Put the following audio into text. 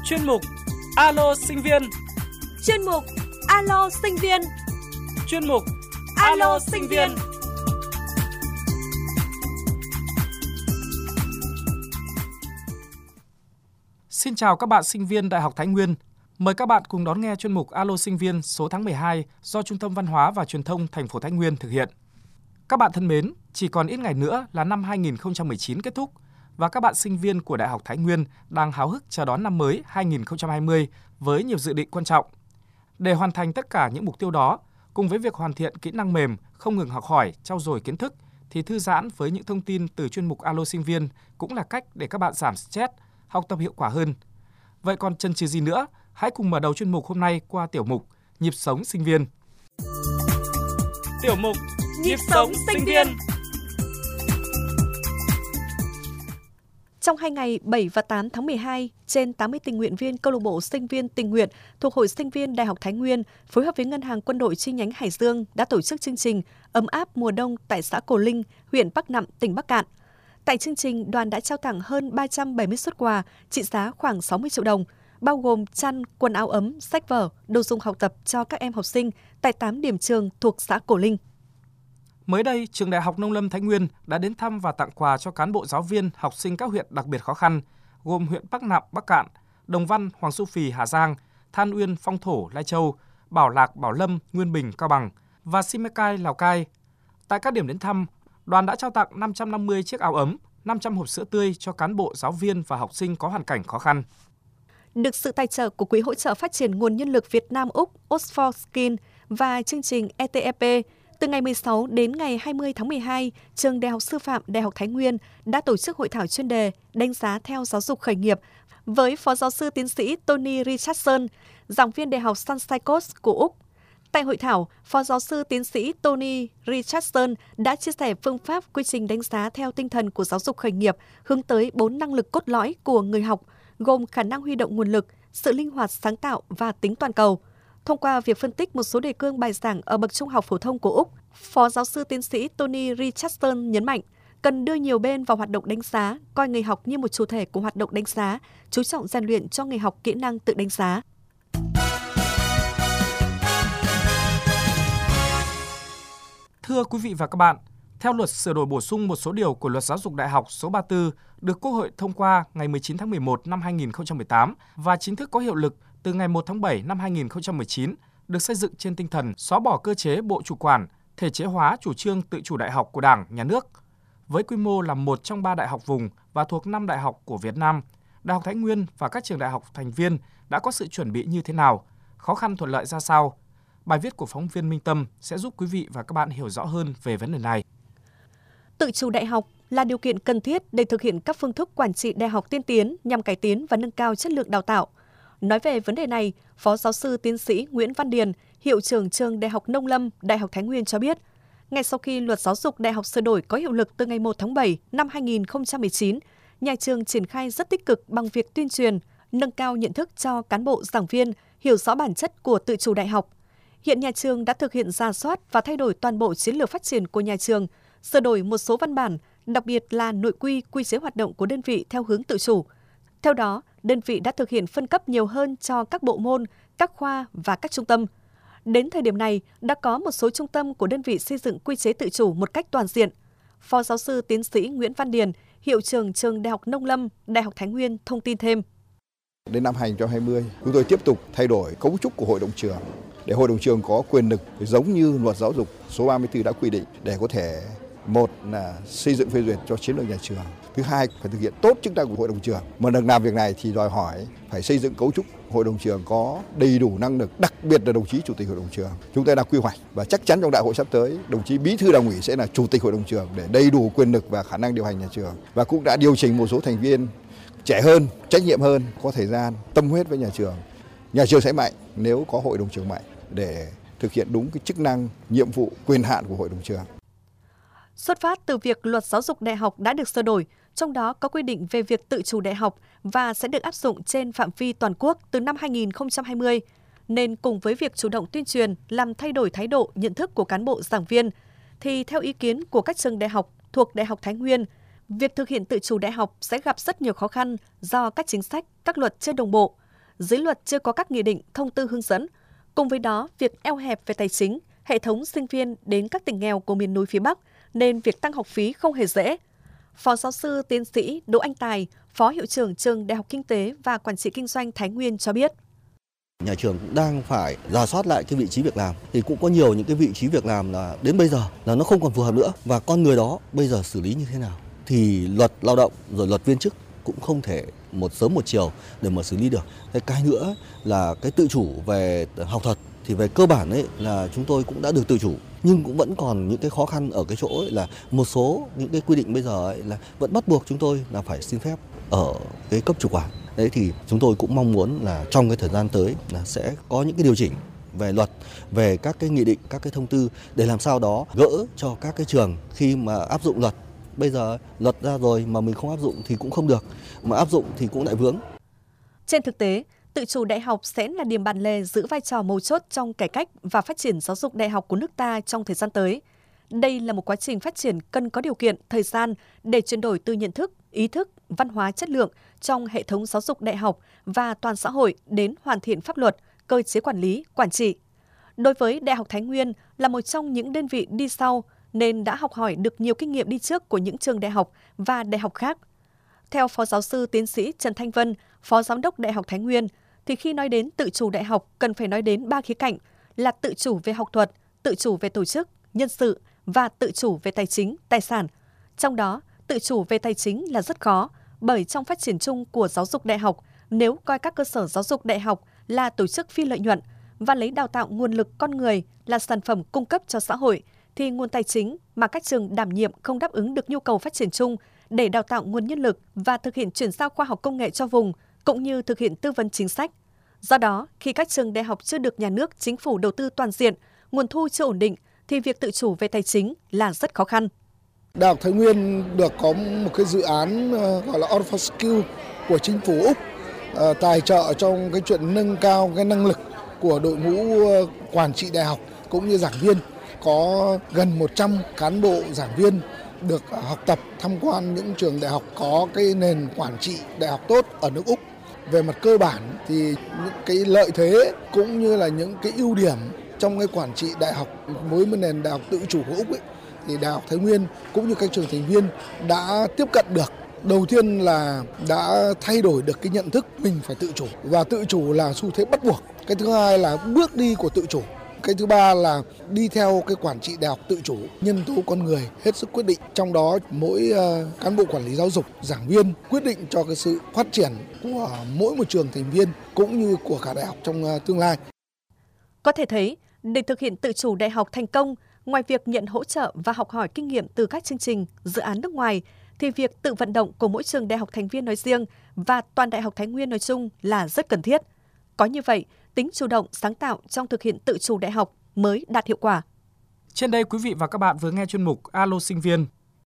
Chuyên mục Alo sinh viên. Chuyên mục Alo sinh viên. Chuyên mục Alo sinh viên. Xin chào các bạn sinh viên Đại học Thái Nguyên. Mời các bạn cùng đón nghe chuyên mục Alo sinh viên số tháng 12 do Trung tâm Văn hóa và Truyền thông thành phố Thái Nguyên thực hiện. Các bạn thân mến, chỉ còn ít ngày nữa là năm 2019 kết thúc và các bạn sinh viên của Đại học Thái Nguyên đang háo hức chào đón năm mới 2020 với nhiều dự định quan trọng. Để hoàn thành tất cả những mục tiêu đó, cùng với việc hoàn thiện kỹ năng mềm, không ngừng học hỏi, trau dồi kiến thức, thì thư giãn với những thông tin từ chuyên mục Alo sinh viên cũng là cách để các bạn giảm stress, học tập hiệu quả hơn. Vậy còn chần chừ gì nữa, hãy cùng mở đầu chuyên mục hôm nay qua tiểu mục Nhịp sống sinh viên. Tiểu mục Nhịp sống sinh viên. Trong 2 ngày 7 và 8 tháng 12, trên 80 tình nguyện viên câu lạc bộ sinh viên tình nguyện thuộc Hội Sinh viên Đại học Thái Nguyên phối hợp với Ngân hàng Quân đội chi nhánh Hải Dương đã tổ chức chương trình Ấm áp mùa đông tại xã Cổ Linh, huyện Bắc Nẵm, tỉnh Bắc Kạn. Tại chương trình, đoàn đã trao tặng hơn 370 suất quà trị giá khoảng 60 triệu đồng, bao gồm chăn, quần áo ấm, sách vở, đồ dùng học tập cho các em học sinh tại 8 điểm trường thuộc xã Cổ Linh. Mới đây, Trường Đại học Nông lâm Thái Nguyên đã đến thăm và tặng quà cho cán bộ giáo viên, học sinh các huyện đặc biệt khó khăn, gồm huyện Bắc Nẵm, Bắc Kạn, Đồng Văn, Hoàng Su Phì, Hà Giang, Than Uyên, Phong Thổ, Lai Châu, Bảo Lạc, Bảo Lâm, Nguyên Bình, Cao Bằng và Simacai, Lào Cai. Tại các điểm đến thăm, đoàn đã trao tặng 550 chiếc áo ấm, 500 hộp sữa tươi cho cán bộ giáo viên và học sinh có hoàn cảnh khó khăn. Được sự tài trợ của Quỹ hỗ trợ phát triển nguồn nhân lực Việt Nam-Úc Oxford Skin và chương trình ETEP, từ ngày 16 đến ngày 20 tháng 12, Trường Đại học Sư phạm Đại học Thái Nguyên đã tổ chức hội thảo chuyên đề đánh giá theo giáo dục khởi nghiệp với Phó giáo sư tiến sĩ Tony Richardson, giảng viên Đại học Sunshine Coast của Úc. Tại hội thảo, Phó giáo sư tiến sĩ Tony Richardson đã chia sẻ phương pháp quy trình đánh giá theo tinh thần của giáo dục khởi nghiệp hướng tới 4 năng lực cốt lõi của người học, gồm khả năng huy động nguồn lực, sự linh hoạt sáng tạo và tính toàn cầu. Thông qua việc phân tích một số đề cương bài giảng ở bậc trung học phổ thông của Úc, Phó giáo sư tiến sĩ Tony Richardson nhấn mạnh cần đưa nhiều bên vào hoạt động đánh giá, coi người học như một chủ thể của hoạt động đánh giá, chú trọng rèn luyện cho người học kỹ năng tự đánh giá. Thưa quý vị và các bạn, theo luật sửa đổi bổ sung một số điều của Luật Giáo dục Đại học số 34 được Quốc hội thông qua ngày 19 tháng 11 năm 2018 và chính thức có hiệu lực từ ngày 1 tháng 7 năm 2019, được xây dựng trên tinh thần xóa bỏ cơ chế bộ chủ quản, thể chế hóa chủ trương tự chủ đại học của Đảng, Nhà nước. Với quy mô là một trong 3 đại học vùng và thuộc 5 đại học của Việt Nam, Đại học Thái Nguyên và các trường đại học thành viên đã có sự chuẩn bị như thế nào, khó khăn thuận lợi ra sao? Bài viết của phóng viên Minh Tâm sẽ giúp quý vị và các bạn hiểu rõ hơn về vấn đề này. Tự chủ đại học là điều kiện cần thiết để thực hiện các phương thức quản trị đại học tiên tiến nhằm cải tiến và nâng cao chất lượng đào tạo. Nói về vấn đề này, Phó giáo sư tiến sĩ Nguyễn Văn Điền, Hiệu trưởng Trường Đại học Nông lâm, Đại học Thái Nguyên cho biết, ngay sau khi Luật Giáo dục Đại học sửa đổi có hiệu lực từ ngày 1 tháng 7 năm 2019, nhà trường triển khai rất tích cực bằng việc tuyên truyền, nâng cao nhận thức cho cán bộ giảng viên hiểu rõ bản chất của tự chủ đại học. Hiện nhà trường đã thực hiện rà soát và thay đổi toàn bộ chiến lược phát triển của nhà trường, sửa đổi một số văn bản, đặc biệt là nội quy, quy chế hoạt động của đơn vị theo hướng tự chủ. Theo đó, đơn vị đã thực hiện phân cấp nhiều hơn cho các bộ môn, các khoa và các trung tâm. Đến thời điểm này, đã có một số trung tâm của đơn vị xây dựng quy chế tự chủ một cách toàn diện. Phó giáo sư tiến sĩ Nguyễn Văn Điền, Hiệu trưởng Trường Đại học Nông lâm, Đại học Thái Nguyên thông tin thêm. Đến năm 2020, chúng tôi tiếp tục thay đổi cấu trúc của Hội đồng trường để Hội đồng trường có quyền lực giống như Luật Giáo dục số 34 đã quy định để có thể, một là xây dựng phê duyệt cho chiến lược nhà trường, thứ hai phải thực hiện tốt chức năng của Hội đồng trường. Mà được làm việc này thì đòi hỏi phải xây dựng cấu trúc Hội đồng trường có đầy đủ năng lực, đặc biệt là đồng chí Chủ tịch Hội đồng trường. Chúng tôi đã quy hoạch và chắc chắn trong đại hội sắp tới, đồng chí Bí thư Đảng ủy sẽ là Chủ tịch Hội đồng trường để đầy đủ quyền lực và khả năng điều hành nhà trường. Và cũng đã điều chỉnh một số thành viên trẻ hơn, trách nhiệm hơn, có thời gian, tâm huyết với nhà trường. Nhà trường sẽ mạnh nếu có Hội đồng trường mạnh để thực hiện đúng cái chức năng, nhiệm vụ, quyền hạn của Hội đồng trường. Xuất phát từ việc Luật Giáo dục Đại học đã được sửa đổi, trong đó có quy định về việc tự chủ đại học và sẽ được áp dụng trên phạm vi toàn quốc từ năm 2020, nên cùng với việc chủ động tuyên truyền làm thay đổi thái độ, nhận thức của cán bộ giảng viên, thì theo ý kiến của các trường đại học thuộc Đại học Thái Nguyên, việc thực hiện tự chủ đại học sẽ gặp rất nhiều khó khăn do các chính sách, các luật chưa đồng bộ. dưới luật chưa có các nghị định, thông tư hướng dẫn. Cùng với đó, việc eo hẹp về tài chính, hệ thống sinh viên đến các tỉnh nghèo của miền núi phía Bắc nên việc tăng học phí không hề dễ. Phó giáo sư tiến sĩ Đỗ Anh Tài, Phó Hiệu trưởng Trường Đại học Kinh tế và Quản trị Kinh doanh Thái Nguyên cho biết. Nhà trường cũng đang phải rà soát lại cái vị trí việc làm, thì cũng có nhiều những cái vị trí việc làm là đến bây giờ là nó không còn phù hợp nữa, và con người đó bây giờ xử lý như thế nào thì luật lao động rồi luật viên chức cũng không thể một sớm một chiều để mà xử lý được. Cái nữa là cái tự chủ về học thuật thì về cơ bản ấy là chúng tôi cũng đã được tự chủ, nhưng cũng vẫn còn những cái khó khăn ở cái chỗ ấy là một số những cái quy định bây giờ ấy là vẫn bắt buộc chúng tôi là phải xin phép ở cái cấp chủ quản. Đấy thì chúng tôi cũng mong muốn là trong cái thời gian tới là sẽ có những cái điều chỉnh về luật, về các cái nghị định, các cái thông tư để làm sao đó gỡ cho các cái trường khi mà áp dụng luật. Bây giờ luật ra rồi mà mình không áp dụng thì cũng không được, mà áp dụng thì cũng lại vướng. Trên thực tế, tự chủ đại học sẽ là điểm bản lề giữ vai trò mấu chốt trong cải cách và phát triển giáo dục đại học của nước ta trong thời gian tới. Đây là một quá trình phát triển cần có điều kiện, thời gian để chuyển đổi từ nhận thức, ý thức, văn hóa chất lượng trong hệ thống giáo dục đại học và toàn xã hội đến hoàn thiện pháp luật, cơ chế quản lý, quản trị. Đối với Đại học Thái Nguyên là một trong những đơn vị đi sau nên đã học hỏi được nhiều kinh nghiệm đi trước của những trường đại học và đại học khác. Theo Phó Giáo sư Tiến sĩ Trần Thanh Vân, Phó Giám đốc Đại học Thái Nguyên, thì khi nói đến tự chủ đại học cần phải nói đến 3 khía cạnh là tự chủ về học thuật, tự chủ về tổ chức, nhân sự và tự chủ về tài chính, tài sản. Trong đó, tự chủ về tài chính là rất khó, bởi trong phát triển chung của giáo dục đại học, nếu coi các cơ sở giáo dục đại học là tổ chức phi lợi nhuận và lấy đào tạo nguồn lực con người là sản phẩm cung cấp cho xã hội, thì nguồn tài chính mà các trường đảm nhiệm không đáp ứng được nhu cầu phát triển chung để đào tạo nguồn nhân lực và thực hiện chuyển giao khoa học công nghệ cho vùng, cũng như thực hiện tư vấn chính sách. Do đó, khi các trường đại học chưa được nhà nước, chính phủ đầu tư toàn diện, nguồn thu chưa ổn định, thì việc tự chủ về tài chính là rất khó khăn. Đại học Thái Nguyên được có một cái dự án gọi là All for Skill của chính phủ Úc tài trợ trong cái chuyện nâng cao cái năng lực của đội ngũ quản trị đại học cũng như giảng viên. Có gần 100 cán bộ giảng viên được học tập tham quan những trường đại học có cái nền quản trị đại học tốt ở nước Úc. Về mặt cơ bản thì những cái lợi thế cũng như là những cái ưu điểm trong cái quản trị đại học với một nền đại học tự chủ của Úc ấy, thì Đại học Thái Nguyên cũng như các trường thành viên đã tiếp cận được. Đầu tiên là đã thay đổi được cái nhận thức mình phải tự chủ, và tự chủ là xu thế bắt buộc. Cái thứ hai là bước đi của tự chủ. Cái thứ ba là đi theo cái quản trị đại học tự chủ, nhân tố con người hết sức quyết định. Trong đó mỗi cán bộ quản lý giáo dục, giảng viên quyết định cho cái sự phát triển của mỗi một trường thành viên cũng như của cả đại học trong tương lai. Có thể thấy, để thực hiện tự chủ đại học thành công, ngoài việc nhận hỗ trợ và học hỏi kinh nghiệm từ các chương trình, dự án nước ngoài, thì việc tự vận động của mỗi trường đại học thành viên nói riêng và toàn Đại học Thái Nguyên nói chung là rất cần thiết. Có như vậy, tính chủ động, sáng tạo trong thực hiện tự chủ đại học mới đạt hiệu quả. Trên đây, quý vị và các bạn vừa nghe chuyên mục Alo Sinh viên